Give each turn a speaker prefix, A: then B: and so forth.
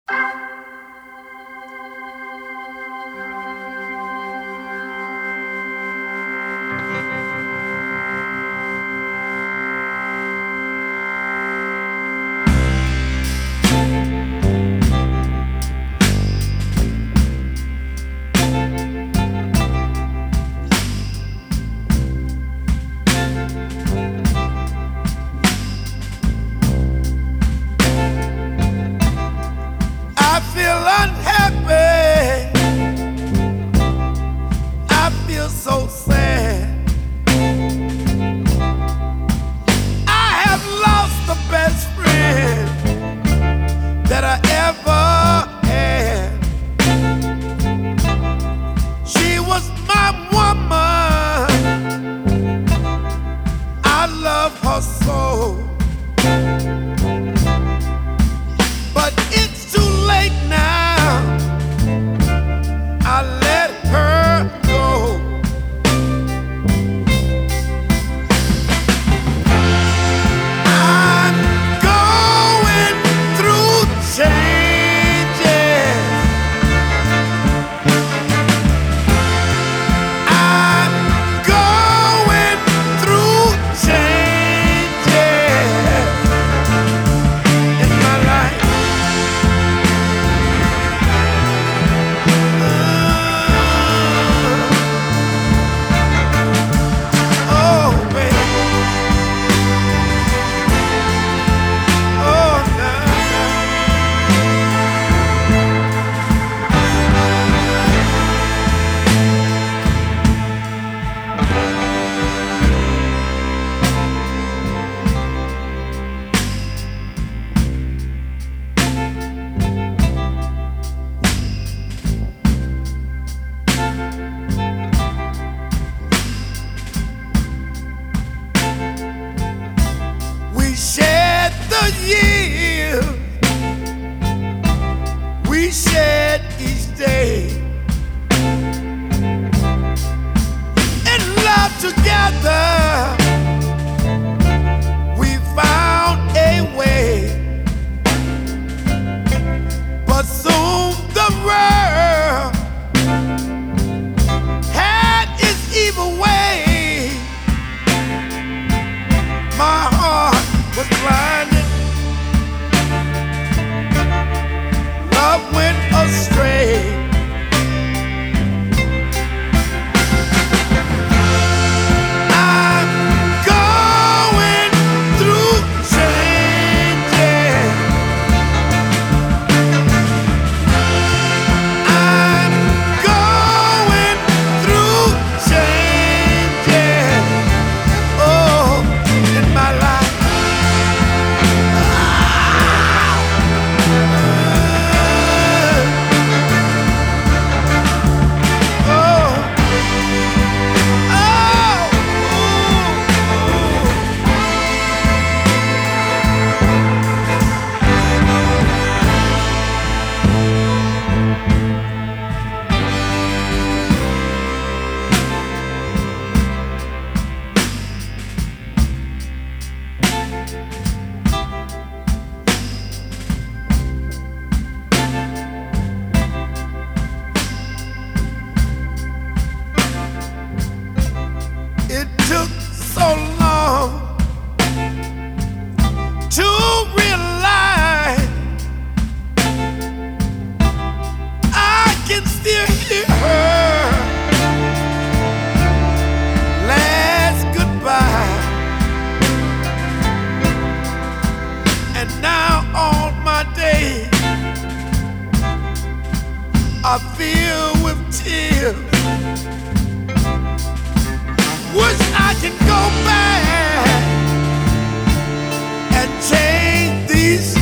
A: I feel unhappy. I feel so sad. I have lost the best friend that I ever had. She was my woman. I love her so. But it's too late now. I let her go. I'm going through changes. I'm going through changes in my life. Oh, baby. Oh, nah, we shared the years, we shared each day, in love together. We found a way, but soon the world had its evil way. My heart was blinded. Love went astray. I'm going through changes. I'm going through changes. Oh, in my life. It took so long to realize I can still hear her last goodbye. And now all my days are filled with tears. Wish I could go back and change these